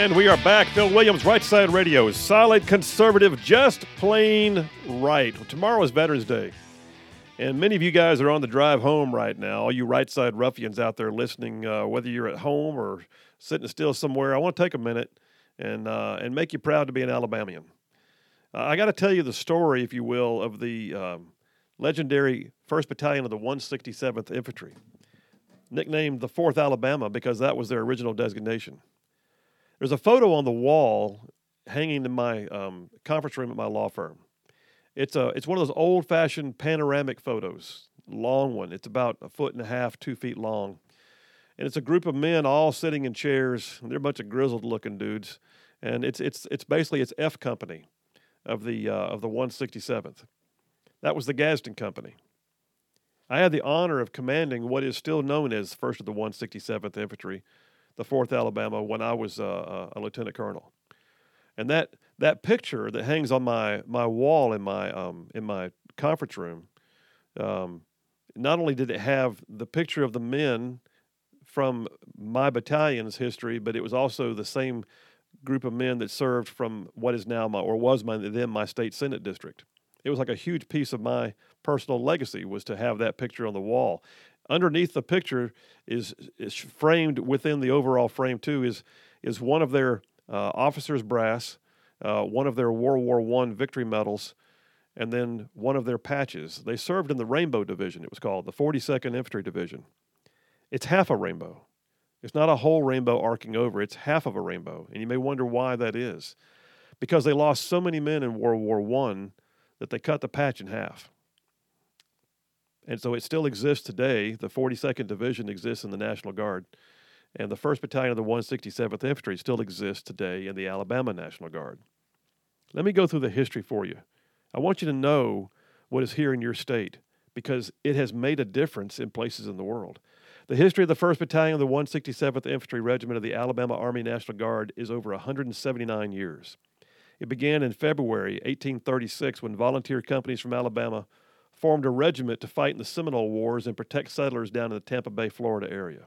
And we are back. Phil Williams, Right Side Radio. Solid conservative, just plain right. Well, tomorrow is Veterans Day. And many of you guys are on the drive home right now. All you right side ruffians out there listening, whether you're at home or sitting still somewhere, I want to take a minute and make you proud to be an Alabamian. I got to tell you the story, if you will, of the legendary 1st Battalion of the 167th Infantry, nicknamed the 4th Alabama because that was their original designation. There's a photo on the wall hanging in my conference room at my law firm. It's one of those old-fashioned panoramic photos, long one. It's about 1.5 feet, 2 feet long. And it's a group of men all sitting in chairs. They're a bunch of grizzled-looking dudes. And it's basically F Company of the 167th. That was the Gadsden Company. I had the honor of commanding what is still known as 1st of the 167th Infantry, the 4th Alabama, when I was a lieutenant colonel. And that picture that hangs on my wall in my conference room, not only did it have the picture of the men from my battalion's history, but it was also the same group of men that served from what is now my state Senate district. It was like a huge piece of my personal legacy was to have that picture on the wall. Underneath the picture is framed within the overall frame too is one of their officers' brass, one of their World War I victory medals, and then one of their patches. They served in the Rainbow Division, it was called, the 42nd Infantry Division. It's half a rainbow. It's not a whole rainbow arcing over. It's half of a rainbow, and you may wonder why that is. Because they lost so many men in World War I that they cut the patch in half. And so it still exists today. The 42nd Division exists in the National Guard. And the 1st Battalion of the 167th Infantry still exists today in the Alabama National Guard. Let me go through the history for you. I want you to know what is here in your state because it has made a difference in places in the world. The history of the 1st Battalion of the 167th Infantry Regiment of the Alabama Army National Guard is over 179 years. It began in February 1836 when volunteer companies from Alabama formed a regiment to fight in the Seminole Wars and protect settlers down in the Tampa Bay, Florida area.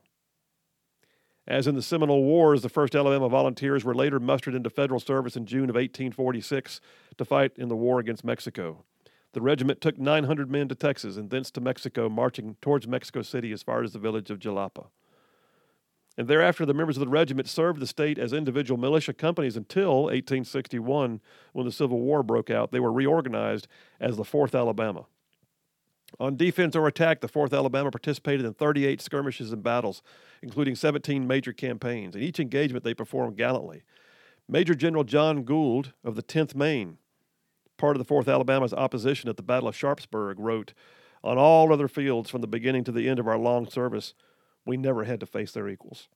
As in the Seminole Wars, the 1st Alabama Volunteers were later mustered into federal service in June of 1846 to fight in the war against Mexico. The regiment took 900 men to Texas and thence to Mexico, marching towards Mexico City as far as the village of Jalapa. And thereafter, the members of the regiment served the state as individual militia companies until 1861, when the Civil War broke out. They were reorganized as the 4th Alabama. On defense or attack, the 4th Alabama participated in 38 skirmishes and battles, including 17 major campaigns. In each engagement, they performed gallantly. Major General John Gould of the 10th Maine, part of the 4th Alabama's opposition at the Battle of Sharpsburg, wrote, "On all other fields, from the beginning to the end of our long service, we never had to face their equals."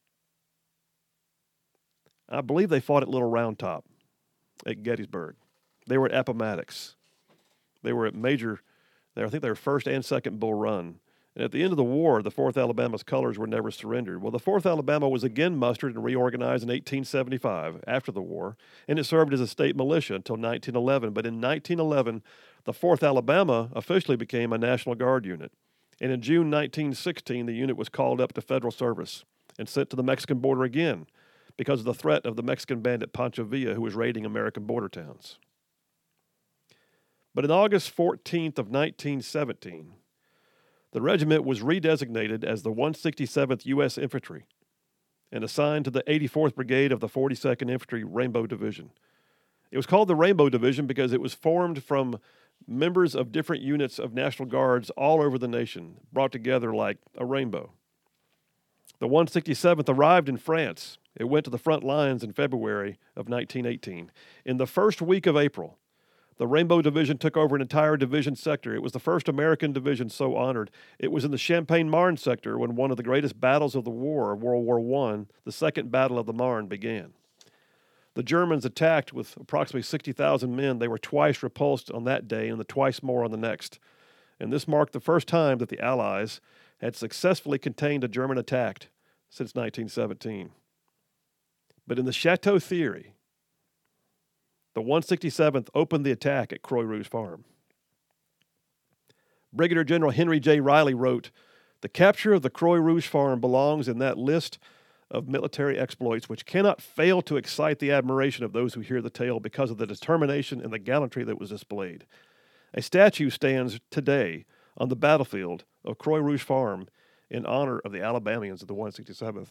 I believe they fought at Little Round Top at Gettysburg. They were at Appomattox. They were at I think they were 1st and 2nd Bull Run. And at the end of the war, the 4th Alabama's colors were never surrendered. Well, the 4th Alabama was again mustered and reorganized in 1875 after the war, and it served as a state militia until 1911. But in 1911, the 4th Alabama officially became a National Guard unit. And in June 1916, the unit was called up to federal service and sent to the Mexican border again because of the threat of the Mexican bandit Pancho Villa, who was raiding American border towns. But on August 14th of 1917, the regiment was redesignated as the 167th U.S. Infantry and assigned to the 84th Brigade of the 42nd Infantry Rainbow Division. It was called the Rainbow Division because it was formed from members of different units of National Guards all over the nation, brought together like a rainbow. The 167th arrived in France. It went to the front lines in February of 1918. In the first week of April, the Rainbow Division took over an entire division sector. It was the first American division so honored. It was in the Champagne-Marne sector when one of the greatest battles of the war, World War I, the Second Battle of the Marne, began. The Germans attacked with approximately 60,000 men. They were twice repulsed on that day and the twice more on the next. And this marked the first time that the Allies had successfully contained a German attack since 1917. But in the Chateau Thierry, the 167th opened the attack at Croix Rouge Farm. Brigadier General Henry J. Riley wrote, "The capture of the Croix Rouge Farm belongs in that list of military exploits which cannot fail to excite the admiration of those who hear the tale because of the determination and the gallantry that was displayed. A statue stands today on the battlefield of Croix Rouge Farm in honor of the Alabamians of the 167th.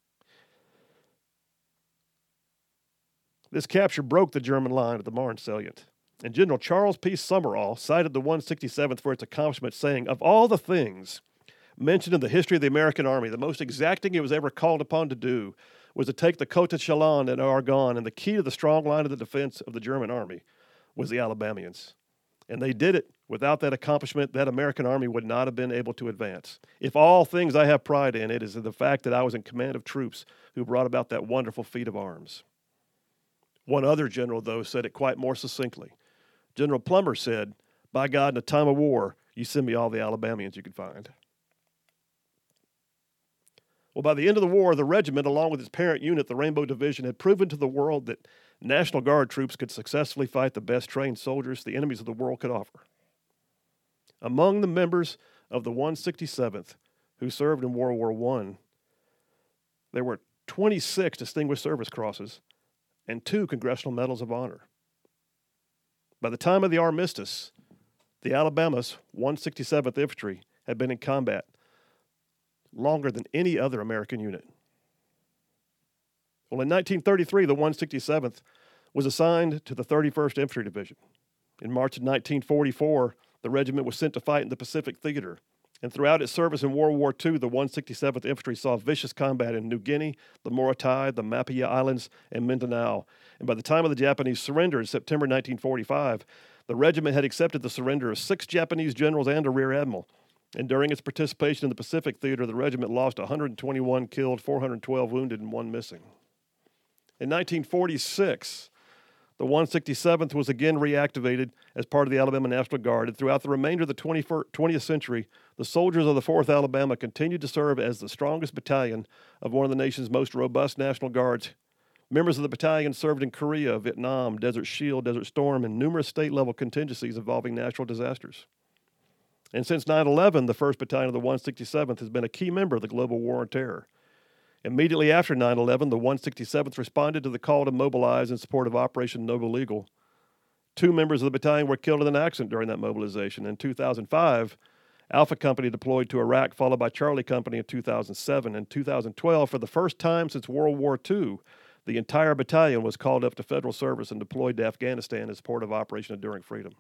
This capture broke the German line at the Marne salient, and General Charles P. Summerall cited the 167th for its accomplishment, saying, "Of all the things mentioned in the history of the American Army, the most exacting it was ever called upon to do was to take the Côte de Chalon and Argonne, and the key to the strong line of the defense of the German army was the Alabamians. And they did it. Without that accomplishment, that American army would not have been able to advance. If all things I have pride in, it is in the fact that I was in command of troops who brought about that wonderful feat of arms." One other general, though, said it quite more succinctly. General Plummer said, "By God, in a time of war, you send me all the Alabamians you can find." Well, by the end of the war, the regiment, along with its parent unit, the Rainbow Division, had proven to the world that National Guard troops could successfully fight the best trained soldiers the enemies of the world could offer. Among the members of the 167th who served in World War I, there were 26 Distinguished Service Crosses and 2 Congressional Medals of Honor. By the time of the armistice, the Alabama's 167th Infantry had been in combat longer than any other American unit. Well, in 1933, the 167th was assigned to the 31st Infantry Division. In March of 1944, the regiment was sent to fight in the Pacific Theater, and throughout its service in World War II, the 167th Infantry saw vicious combat in New Guinea, the Morotai, the Mapia Islands, and Mindanao. And by the time of the Japanese surrender in September 1945, the regiment had accepted the surrender of 6 Japanese generals and a rear admiral. And during its participation in the Pacific Theater, the regiment lost 121 killed, 412 wounded, and 1 missing. In 1946, the 167th was again reactivated as part of the Alabama National Guard, and throughout the remainder of the 20th century, the soldiers of the 4th Alabama continued to serve as the strongest battalion of one of the nation's most robust National Guards. Members of the battalion served in Korea, Vietnam, Desert Shield, Desert Storm, and numerous state-level contingencies involving natural disasters. And since 9/11, the 1st Battalion of the 167th has been a key member of the global war on terror. Immediately after 9/11, the 167th responded to the call to mobilize in support of Operation Noble Eagle. 2 members of the battalion were killed in an accident during that mobilization. In 2005, Alpha Company deployed to Iraq, followed by Charlie Company in 2007. In 2012, for the first time since World War II, the entire battalion was called up to federal service and deployed to Afghanistan in support of Operation Enduring Freedom.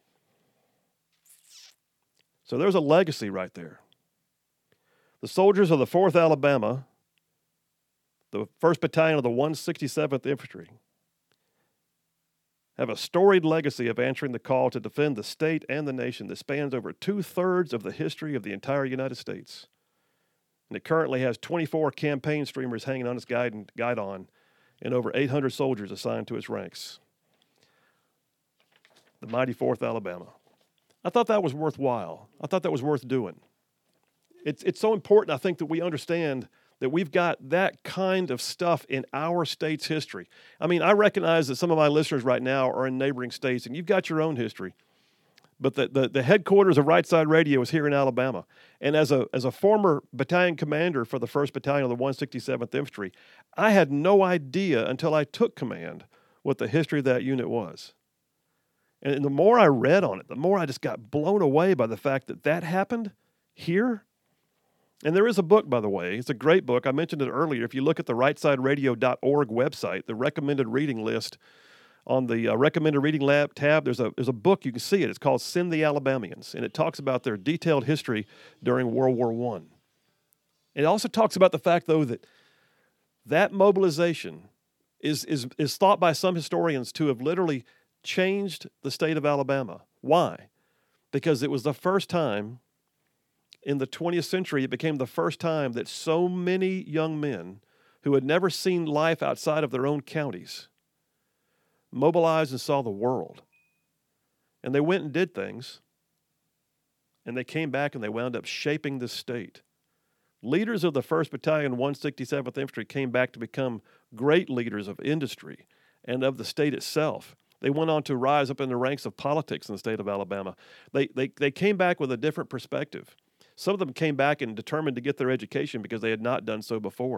So there's a legacy right there. The soldiers of the 4th Alabama, the 1st Battalion of the 167th Infantry, have a storied legacy of answering the call to defend the state and the nation that spans over 2/3 of the history of the entire United States. And it currently has 24 campaign streamers hanging on its guidon and over 800 soldiers assigned to its ranks. The mighty 4th Alabama. I thought that was worthwhile. I thought that was worth doing. It's so important, I think, that we understand that we've got that kind of stuff in our state's history. I mean, I recognize that some of my listeners right now are in neighboring states, and you've got your own history. But the headquarters of Right Side Radio is here in Alabama. And as a former battalion commander for the 1st Battalion of the 167th Infantry, I had no idea until I took command what the history of that unit was. And the more I read on it, the more I just got blown away by the fact that that happened here. And there is a book, by the way. It's a great book. I mentioned it earlier. If you look at the rightsideradio.org website, the recommended reading list, on the recommended reading lab tab, there's a book. You can see it. It's called Send the Alabamians, and it talks about their detailed history during World War I. It also talks about the fact, though, that mobilization is thought by some historians to have literally changed the state of Alabama. Why? Because it was the first time in the 20th century, it became the first time that so many young men who had never seen life outside of their own counties mobilized and saw the world. And they went and did things, and they came back and they wound up shaping this state. Leaders of the 1st Battalion, 167th Infantry came back to become great leaders of industry and of the state itself. They went on to rise up in the ranks of politics in the state of Alabama. They came back with a different perspective. Some of them came back and determined to get their education because they had not done so before.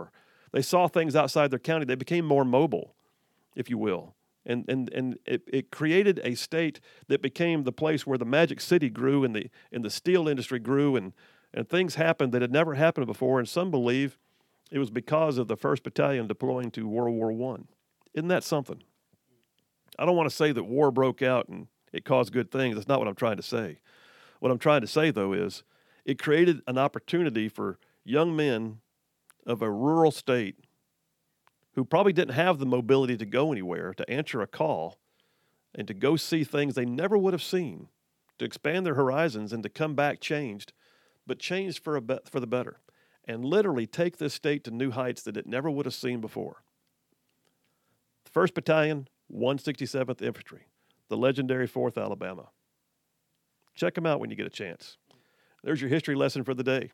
They saw things outside their county. They became more mobile, if you will. And it created a state that became the place where the Magic City grew and the steel industry grew and things happened that had never happened before. And some believe it was because of the 1st Battalion deploying to World War I. Isn't that something? I don't want to say that war broke out and it caused good things. That's not what I'm trying to say. What I'm trying to say, though, is it created an opportunity for young men of a rural state who probably didn't have the mobility to go anywhere, to answer a call, and to go see things they never would have seen, to expand their horizons and to come back changed, but changed for the better, and literally take this state to new heights that it never would have seen before. The 1st Battalion, 167th Infantry, the legendary 4th Alabama. Check them out when you get a chance. There's your history lesson for the day.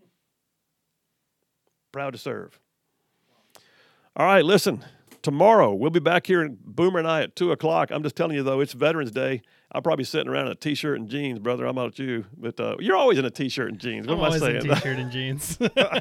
Proud to serve. All right, listen, tomorrow we'll be back here in Boomer and I at 2 o'clock. I'm just telling you, though, it's Veterans Day. I'll probably be sitting around in a T-shirt and jeans, brother. I'm out at you. But you're always in a T-shirt and jeans. What am I saying? I'm always in a T-shirt and jeans.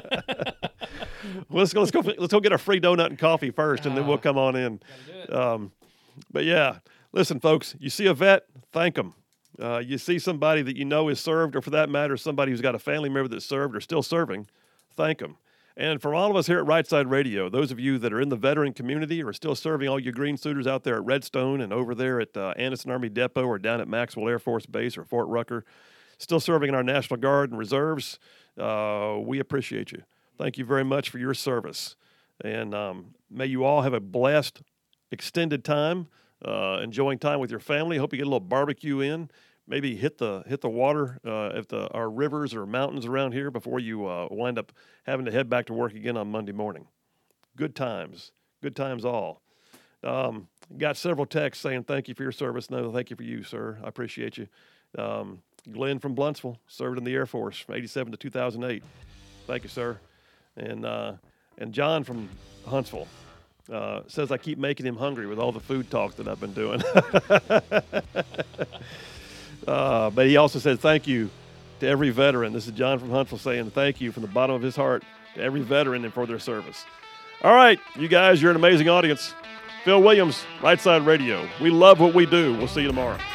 Well, let's go get a free donut and coffee first, and then we'll come on in. But, yeah, listen, folks, you see a vet, thank them. You see somebody that you know is served, or for that matter, somebody who's got a family member that's served or still serving, thank them. And for all of us here at Right Side Radio, those of you that are in the veteran community or still serving, all you green suiters out there at Redstone and over there at Anderson Army Depot or down at Maxwell Air Force Base or Fort Rucker, still serving in our National Guard and Reserves, we appreciate you. Thank you very much for your service. And may you all have a blessed, extended time, enjoying time with your family. Hope you get a little barbecue in. Maybe hit the water at our rivers or mountains around here before you wind up having to head back to work again on Monday morning. Good times all. Got several texts saying thank you for your service. No, thank you for you, sir. I appreciate you. Glenn from Bluntsville served in the Air Force from 87 to 2008. Thank you, sir. And John from Huntsville says I keep making him hungry with all the food talk that I've been doing. But he also said thank you to every veteran. This is John from Huntsville saying thank you from the bottom of his heart to every veteran and for their service. All right, you guys, you're an amazing audience. Phil Williams, Right Side Radio. We love what we do. We'll see you tomorrow.